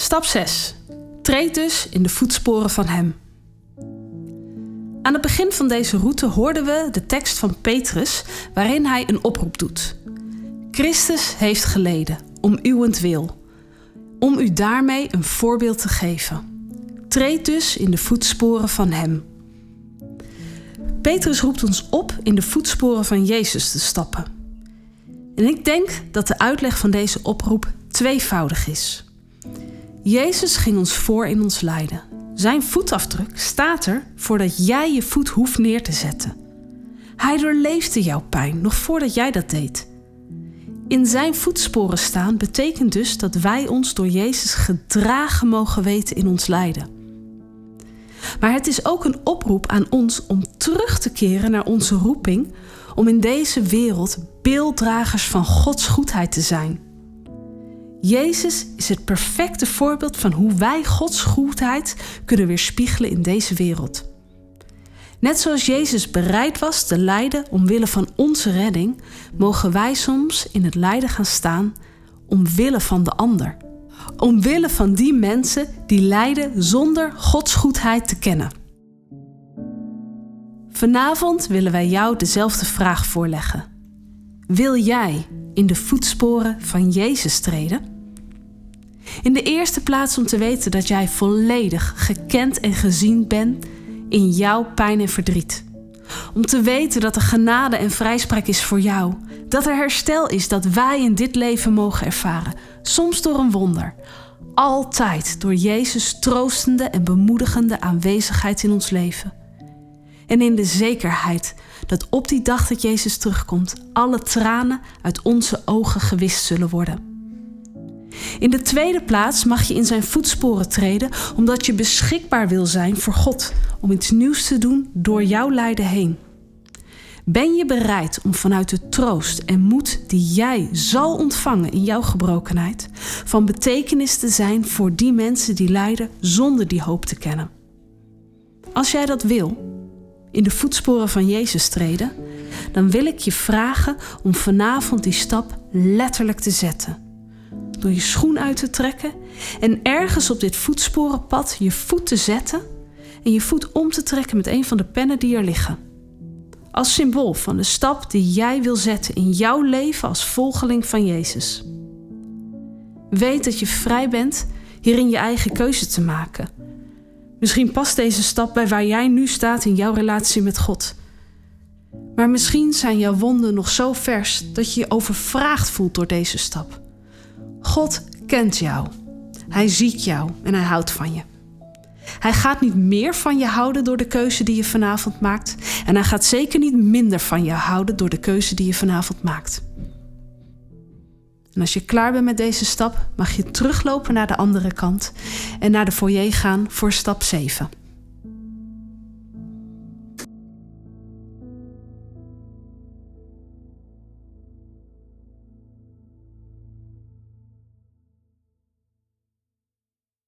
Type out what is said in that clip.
Stap 6. Treed dus in de voetsporen van hem. Aan het begin van deze route hoorden we de tekst van Petrus waarin hij een oproep doet. Christus heeft geleden, om uwentwil, om u daarmee een voorbeeld te geven. Treed dus in de voetsporen van hem. Petrus roept ons op in de voetsporen van Jezus te stappen. En ik denk dat de uitleg van deze oproep tweevoudig is. Jezus ging ons voor in ons lijden. Zijn voetafdruk staat er voordat jij je voet hoeft neer te zetten. Hij doorleefde jouw pijn nog voordat jij dat deed. In zijn voetsporen staan betekent dus dat wij ons door Jezus gedragen mogen weten in ons lijden. Maar het is ook een oproep aan ons om terug te keren naar onze roeping om in deze wereld beelddragers van Gods goedheid te zijn. Jezus is het perfecte voorbeeld van hoe wij Gods goedheid kunnen weerspiegelen in deze wereld. Net zoals Jezus bereid was te lijden omwille van onze redding, mogen wij soms in het lijden gaan staan omwille van de ander. Omwille van die mensen die lijden zonder Gods goedheid te kennen. Vanavond willen wij jou dezelfde vraag voorleggen. Wil jij in de voetsporen van Jezus treden? In de eerste plaats om te weten dat jij volledig gekend en gezien bent in jouw pijn en verdriet. Om te weten dat er genade en vrijspraak is voor jou. Dat er herstel is dat wij in dit leven mogen ervaren. Soms door een wonder. Altijd door Jezus' troostende en bemoedigende aanwezigheid in ons leven. En in de zekerheid dat op die dag dat Jezus terugkomt, alle tranen uit onze ogen gewist zullen worden. In de tweede plaats mag je in zijn voetsporen treden omdat je beschikbaar wil zijn voor God om iets nieuws te doen door jouw lijden heen. Ben je bereid om vanuit de troost en moed die jij zal ontvangen in jouw gebrokenheid van betekenis te zijn voor die mensen die lijden zonder die hoop te kennen? Als jij dat wil, in de voetsporen van Jezus treden, dan wil ik je vragen om vanavond die stap letterlijk te zetten. Door je schoen uit te trekken en ergens op dit voetsporenpad je voet te zetten en je voet om te trekken met een van de pennen die er liggen. Als symbool van de stap die jij wil zetten in jouw leven als volgeling van Jezus. Weet dat je vrij bent hierin je eigen keuze te maken. Misschien past deze stap bij waar jij nu staat in jouw relatie met God. Maar misschien zijn jouw wonden nog zo vers dat je je overvraagd voelt door deze stap. God kent jou. Hij ziet jou en hij houdt van je. Hij gaat niet meer van je houden door de keuze die je vanavond maakt. En hij gaat zeker niet minder van je houden door de keuze die je vanavond maakt. En als je klaar bent met deze stap, mag je teruglopen naar de andere kant en naar de foyer gaan voor stap 7.